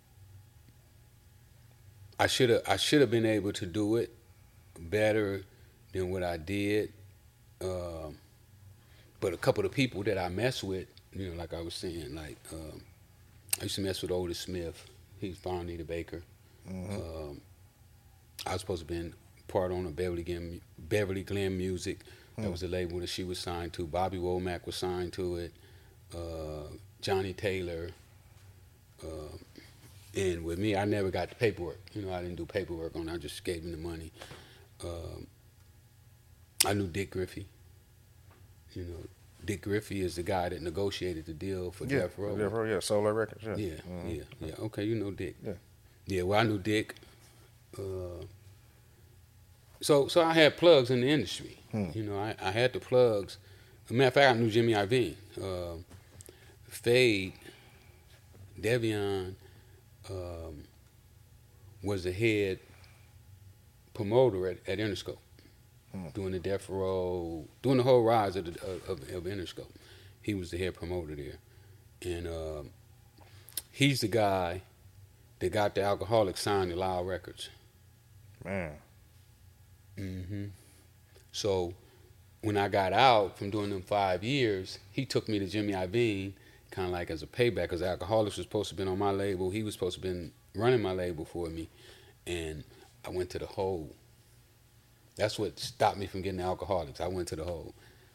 I should have I should have been able to do it better than what I did. Um, but a couple of people that I mess with, you know, like I was saying, like um, I used to mess with Otis Smith. He's Bonnie the Baker. Mhm. Um, I was supposed to be in part on a Beverly Glen, Beverly Glen Music. That Hmm. was the label that she was signed to. Bobby Womack was signed to it. Uh, Johnny Taylor. Uh, and with me, I never got the paperwork. You know, I didn't do paperwork on it. I just gave him the money. Um, I knew Dick Griffey. You know, Dick Griffey is the guy that negotiated the deal for Yeah. Death Row. Death Row. Yeah. Solar Records. Yeah. Yeah, Mhm. yeah, yeah. Okay, you know Dick. Yeah. Yeah, well, I knew Dick. Uh, so, so I had plugs in the industry. Hmm. You know, I, I had the plugs. As a matter of fact, I knew Jimmy Iovine, uh, Fade, Devion um, was the head promoter at, at Interscope, Hmm. doing the Death Row, doing the whole rise of, the, of, of Interscope. He was the head promoter there, and um, he's the guy that got the Alcoholics signed to Loud Records. Man. hmm So when I got out from doing them five years, he took me to Jimmy Iovine, kind of like as a payback, because Alcoholics was supposed to have been on my label. He was supposed to have been running my label for me, and I went to the hole. That's what stopped me from getting the Alcoholics. I went to the hole.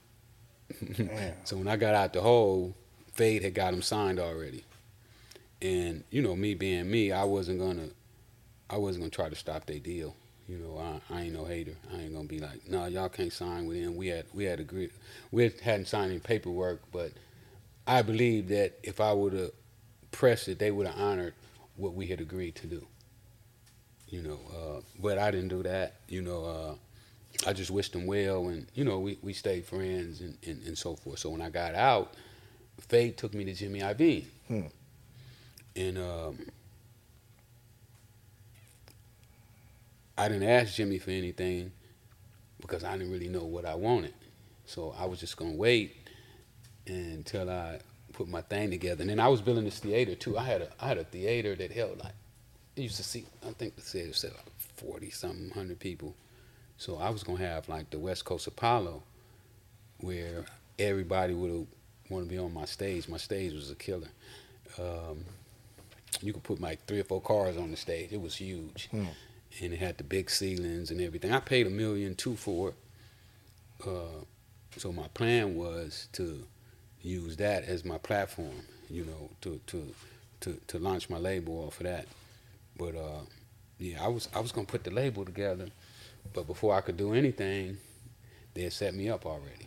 So when I got out the hole, Fade had got him signed already. And, you know, me being me, I wasn't gonna I wasn't gonna try to stop their deal. You know, I, I ain't no hater. I ain't gonna be like, no, y'all can't sign with him. We had we had agreed we hadn't signed any paperwork, but I believe that if I would have pressed it, they would have honored what we had agreed to do. You know, uh, but I didn't do that. You know, uh, I just wished them well, and you know, we, we stayed friends and, and, and so forth. So when I got out, Fade took me to Jimmy Iovine, Hmm. and um, I didn't ask Jimmy for anything because I didn't really know what I wanted. So I was just gonna wait until I put my thing together. And then I was building this theater too. I had a I had a theater that held like, it used to see, I think the theater said like forty something hundred people. So I was gonna have like the West Coast Apollo, where everybody would want to be on my stage. My stage was a killer. Um, you could put like three or four cars on the stage. It was huge, Hmm. and it had the big ceilings and everything. I paid a million two for it. Uh, so my plan was to use that as my platform, you know, to to to, to launch my label off of that. But uh, yeah, I was I was gonna put the label together, but before I could do anything, they had set me up already.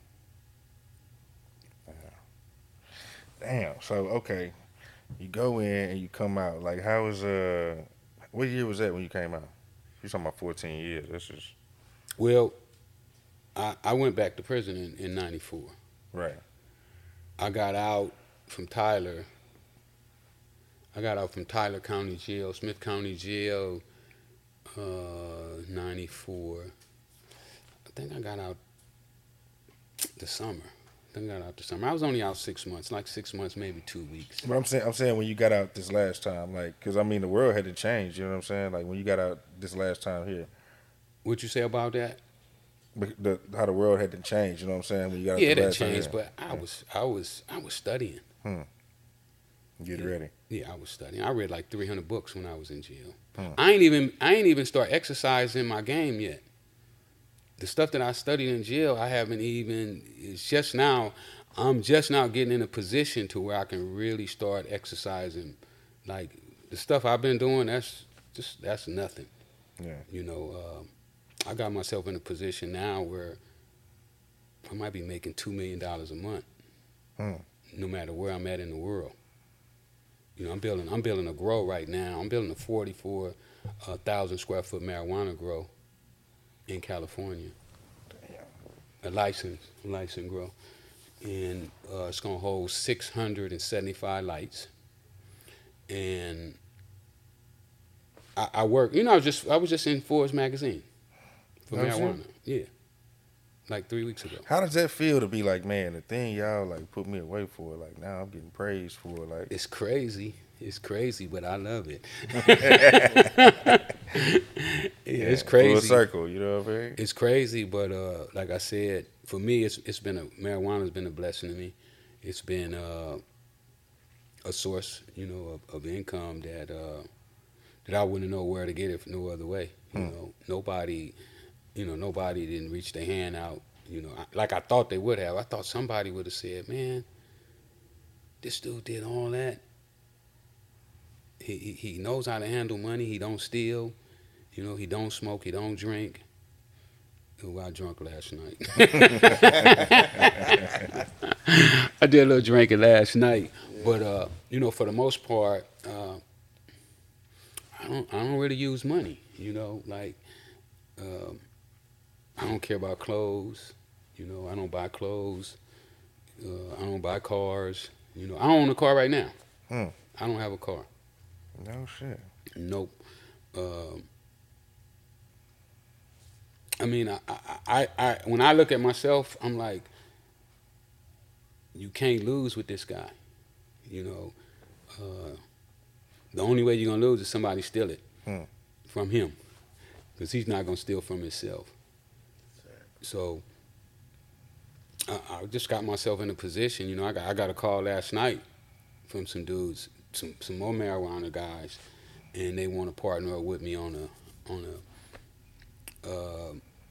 Damn. So okay, you go in and you come out. Like, how was uh, what year was that when you came out? You're talking about fourteen years. That's just Well, I, I went back to prison in, in ninety-four. right. I got out from Tyler. I got out from Tyler County Jail, Smith County Jail, uh, ninety-four. I think I got out the summer. I think I got out the summer. I was only out six months, like six months, maybe two weeks. But I'm saying, I'm saying when you got out this last time, like, because I mean the world had to change. You know what I'm saying? Like when you got out this last time here, What'd you say about that? but the how the world had to change. You know what I'm saying? When you got out Yeah, the that last time changed, here. but I was, I was, I was studying. Get yeah. ready. Yeah, I was studying. I read like three hundred books when I was in jail. Hmm. I ain't even, I ain't even start exercising my game yet. The stuff that I studied in jail, I haven't even. It's just now. I'm just now getting in a position to where I can really start exercising. Like the stuff I've been doing, that's just that's nothing. Yeah. You know, uh, I got myself in a position now where I might be making two million dollars a month, Hmm. no matter where I'm at in the world. You know, I'm building I'm building a grow right now. I'm building a forty-four thousand square foot marijuana grow in California. A license, a license grow. And uh, it's going to hold six hundred seventy-five lights. And I, I work, you know, I was just I was just in Forbes magazine for Oh, marijuana. Yeah, like three weeks ago. How does that feel to be like, man, the thing y'all like put me away for, like now I'm getting praised for, like It's crazy. It's crazy, but I love it. yeah, it's crazy. full circle. You know what I mean? It's crazy, but uh, like I said, for me, it's it's been a marijuana's been a blessing to me. It's been uh, a source, you know, of, of income that uh, that I wouldn't know where to get it no other way. You Hmm. know, nobody, you know, nobody didn't reach their hand out. You know, I, like I thought they would have. I thought somebody would have said, "Man, this dude did all that. He, he he knows how to handle money. He don't steal. You know, he don't smoke. He don't drink." Oh, I drunk last night. I did a little drinking last night, but uh, you know, for the most part, uh, I don't I don't really use money. You know, like um, I don't care about clothes. You know, I don't buy clothes. Uh, I don't buy cars. You know, I don't own a car right now. Hmm. I don't have a car. No shit. Nope. Um, I mean, I, I, I, I, when I look at myself, I'm like, you can't lose with this guy. You know, uh, the only way you're gonna lose is somebody steal it Hmm. from him, because he's not gonna steal from himself. So, I, I just got myself in a position. You know, I got I got a call last night from some dudes, some some more marijuana guys, and they want to partner up with me on a on a uh,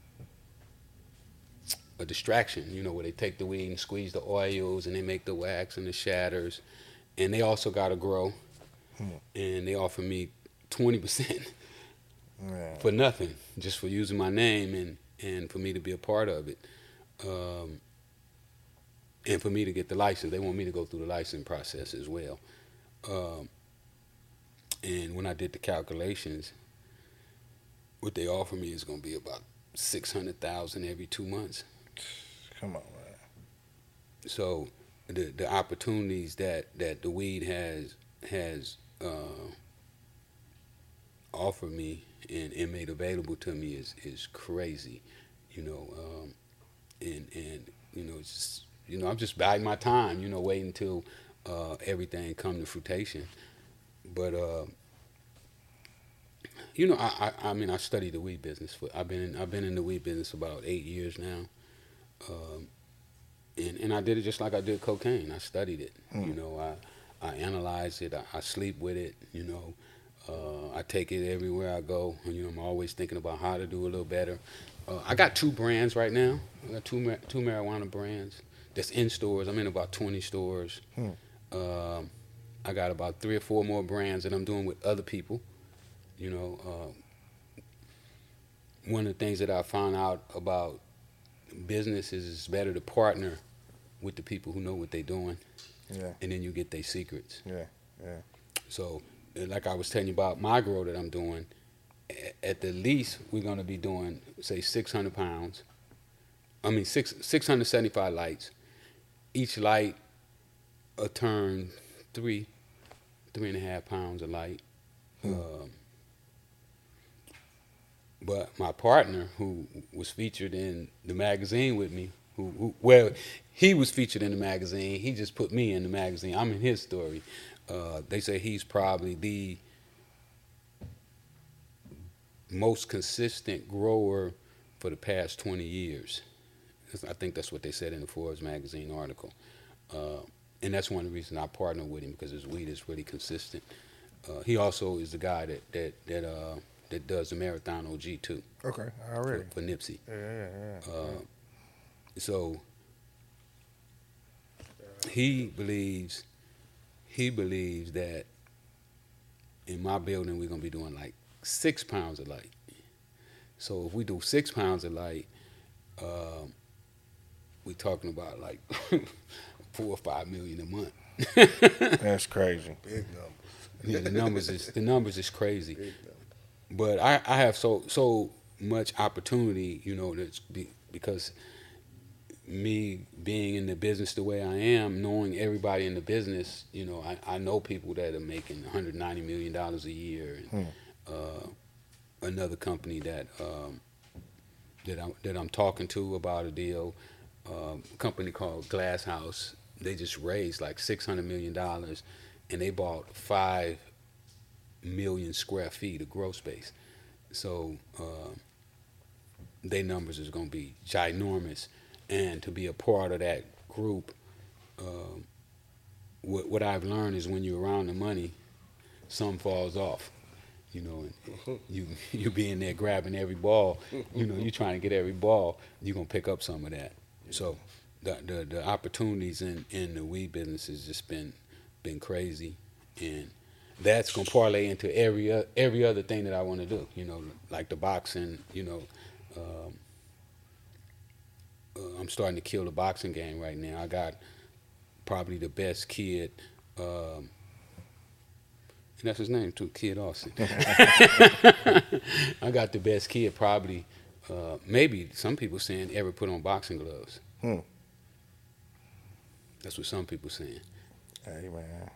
a distraction. You know, where they take the weed and squeeze the oils, and they make the wax and the shatters, and they also got to grow, Hmm. and they offer me twenty percent Yeah. for nothing, just for using my name and and for me to be a part of it. Um, and for me to get the license. They want me to go through the license process as well. Um, and when I did the calculations, what they offer me is going to be about six hundred thousand dollars every two months. Come on, man. So the the opportunities that, that the weed has has uh, offered me and, and made available to me is, is crazy, you know. Um, and and you know, it's just, you know, I'm just biding my time, you know, waiting until uh, everything come to fruition. But uh, you know, I, I I mean, I studied the weed business. For, I've been in, I've been in the weed business about eight years now, um, and and I did it just like I did cocaine. I studied it. Mm. You know, I I analyzed it. I, I sleep with it. You know, uh, I take it everywhere I go. And, you know, I'm always thinking about how to do a little better. Uh, I got two brands right now. I got two mar- two marijuana brands that's in stores. I'm in about twenty stores. Hmm. Um, I got about three or four more brands that I'm doing with other people. You know, uh, one of the things that I found out about business is it's better to partner with the people who know what they're doing, Yeah. and then you get their secrets. Yeah. Yeah. So, uh, like I was telling you about my grow that I'm doing, a- at the least we're going to be doing, say, six hundred pounds. I mean, six six hundred seventy-five lights. Each light a turn three, three and a half pounds a light. Hmm. Um, but my partner, who was featured in the magazine with me, who, who well, he was featured in the magazine. He just put me in the magazine. I'm in his story. Uh, they say he's probably the most consistent grower for the past twenty years. I think that's what they said in the Forbes magazine article. Uh, and that's one of the reasons I partner with him, because his weed is really consistent. Uh, he also is the guy that that that uh, that does the Marathon O G too. Okay. For, Already. for Nipsey. Yeah. Yeah. Yeah. Uh, so he believes he believes that in my building we're gonna be doing like six pounds of light. So if we do six pounds of light, um, we're talking about like four or five million a month. That's crazy. Big numbers. Yeah, the numbers is the numbers is crazy. Big numbers. But I, I have so so much opportunity, you know, that's be, because me being in the business the way I am, knowing everybody in the business, you know, I, I know people that are making one hundred ninety million dollars a year, and Hmm. uh, another company that um, that I'm that I'm talking to about a deal, um, a company called Glass House. They just raised like six hundred million dollars, and they bought five million square feet of grow space. So uh, their numbers is going to be ginormous, and to be a part of that group, um, what, what I've learned is when you're around the money, some falls off. You know, and you you being there grabbing every ball. You know, you trying to get every ball. You're gonna pick up some of that. So the the, the opportunities in, in the weed business has just been been crazy, and that's gonna parlay into every o- every other thing that I want to do. You know, like the boxing. You know, um, uh, I'm starting to kill the boxing game right now. I got probably the best kid. Um, and that's his name too, Kid Austin. I got the best kid probably, uh, maybe some people saying ever put on boxing gloves. Hmm. That's what some people saying. Hey, man.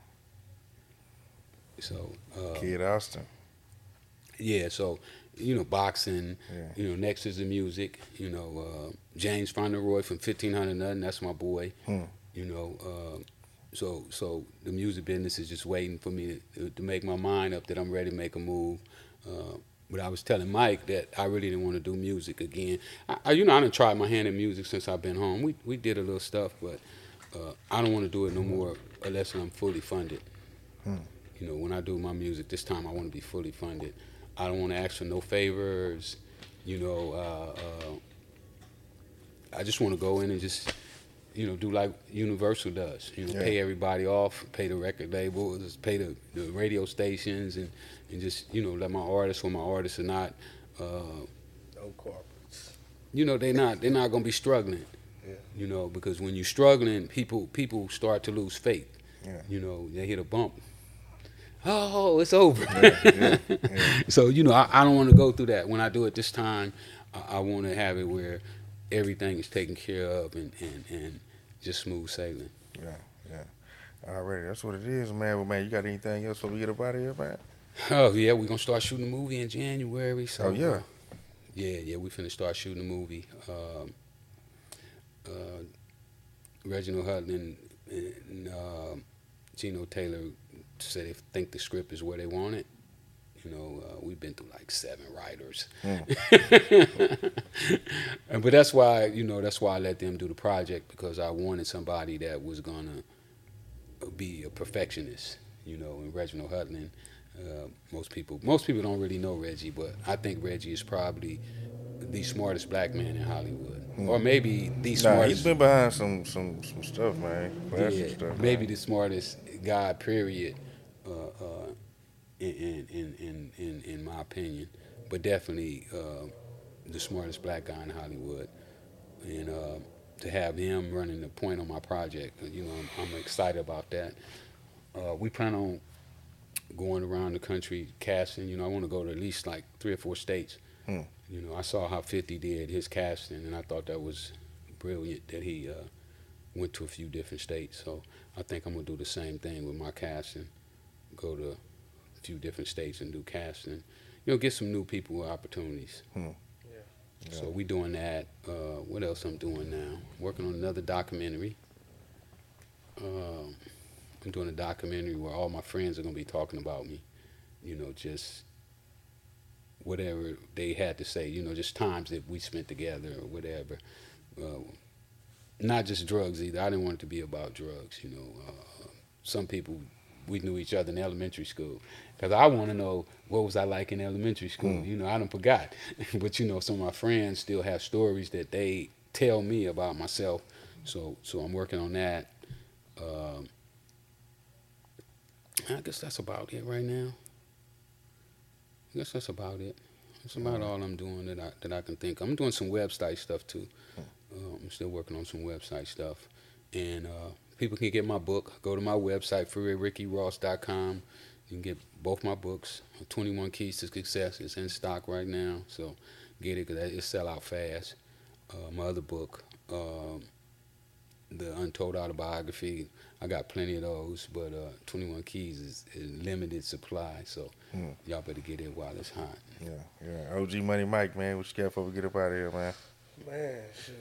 So uh, Kid Austin. yeah, so you know, boxing. Yeah. You know, next is the music. You know, uh, James Fauntleroy from fifteen hundred Nothing. That's my boy. Hmm. You know, uh, so so the music business is just waiting for me to, to make my mind up that I'm ready to make a move. Uh, but I was telling Mike that I really didn't want to do music again. I, I you know, I done tried my hand at music since I've been home. We we did a little stuff, but uh, I don't want to do it no more unless I'm fully funded. Hmm. You know, when I do my music this time, I want to be fully funded. I don't want to ask for no favors. You know, uh, uh, I just want to go in and just, you know, do like Universal does. You know, Yeah. pay everybody off, pay the record labels, pay the, the radio stations, and, and just, you know, let my artists, when my artists are not, uh, No corporates. you know, they not they're not gonna be struggling. Yeah. You know, because when you're struggling, people people start to lose faith. Yeah. You know, they hit a bump. Oh, it's over. Yeah, yeah, yeah. So, you know, I, I don't want to go through that. When I do it this time, I, I want to have it where everything is taken care of and, and, and just smooth sailing. Yeah, yeah. Alrighty, that's what it is, man. Well, man, you got anything else before we get up out of here, man? Oh, yeah, we're going to start shooting a movie in January. So, Oh, yeah. uh, yeah, yeah, we finna start shooting a movie. Um, uh, Reginald Hutton and uh, Gino Taylor said they think the script is where they want it. You know, uh, we've been through like seven writers. Mm. But that's why, you know, that's why I let them do the project, because I wanted somebody that was going to be a perfectionist, you know, and Reginald Hutton. Uh, most people most people don't really know Reggie, but I think Reggie is probably the smartest black man in Hollywood. Or maybe the Nah, smartest. he's been behind some some some stuff, man. Classic Yeah, stuff. maybe man. the smartest guy, period, uh, uh, in, in, in, in, in, in my opinion. But definitely uh, the smartest black guy in Hollywood. And uh, to have him running the point on my project, you know, I'm, I'm excited about that. Uh, we plan on going around the country casting. You know, I want to go to at least like three or four states. Hmm. You know, I saw how fifty did his casting, and I thought that was brilliant that he uh, went to a few different states. So I think I'm going to do the same thing with my casting, go to a few different states and do casting. You know, get some new people opportunities. Hmm. Yeah. So we doing that. Uh, what else I'm doing now? Working on another documentary. Um, I'm doing a documentary where all my friends are going to be talking about me. You know, just whatever they had to say, you know, just times that we spent together or whatever. Uh, not just drugs either. I didn't want it to be about drugs, you know. Uh, some people, we knew each other in elementary school. Because I want to know, what was I like in elementary school? Mm. You know, I done forgot. But, you know, some of my friends still have stories that they tell me about myself. So, so I'm working on that. Um, I guess that's about it right now. I guess that's about it. That's about all I'm doing that I that I can think of. I'm doing some website stuff too. Uh, I'm still working on some website stuff. And uh, people can get my book. Go to my website, freeway ricky ross dot com. You can get both my books. twenty-one Keys to Success is in stock right now. So get it, because it sell out fast. Uh, my other book, um, The Untold Autobiography, I got plenty of those, but uh, twenty-one Keys is, is limited supply, so Mm. y'all better get it while it's hot. Yeah, yeah. O G Money Mike, man. What you got before we get up out of here, man? Man, shoot.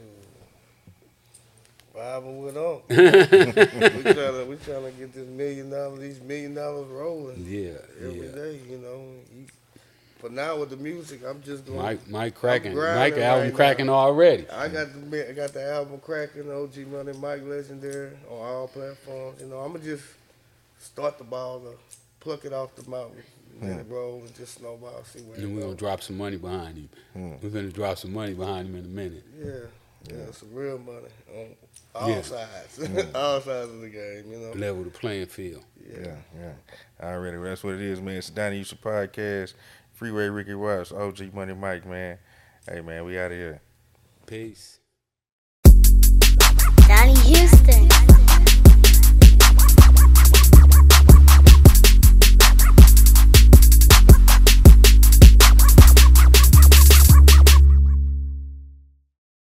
Vibing with on. we trying to we trying to get this million dollars, these million dollars rolling Yeah, every yeah. day. You know. You, for now with the music, I'm just going. Mike, Mike cracking. grinding Mike album right cracking now. already. I got the I got the album cracking. O G Money Mike Legendary on all platforms. You know, I'm gonna just start the ball, to pluck it off the mountain, let Hmm. it roll, and just snowball. See where And it we're gonna goes. drop some money behind him. Mm. We're gonna drop some money behind him in a minute. Yeah, yeah, some real money on all Yeah. sides, all sides of the game. You know. Level the playing field. Yeah, yeah. Already, well, that's what it is, man. It's the Donnie Houston Podcast. Freeway Ricky Ross, O G Money Mike, man. Hey, man, we out of here. Peace.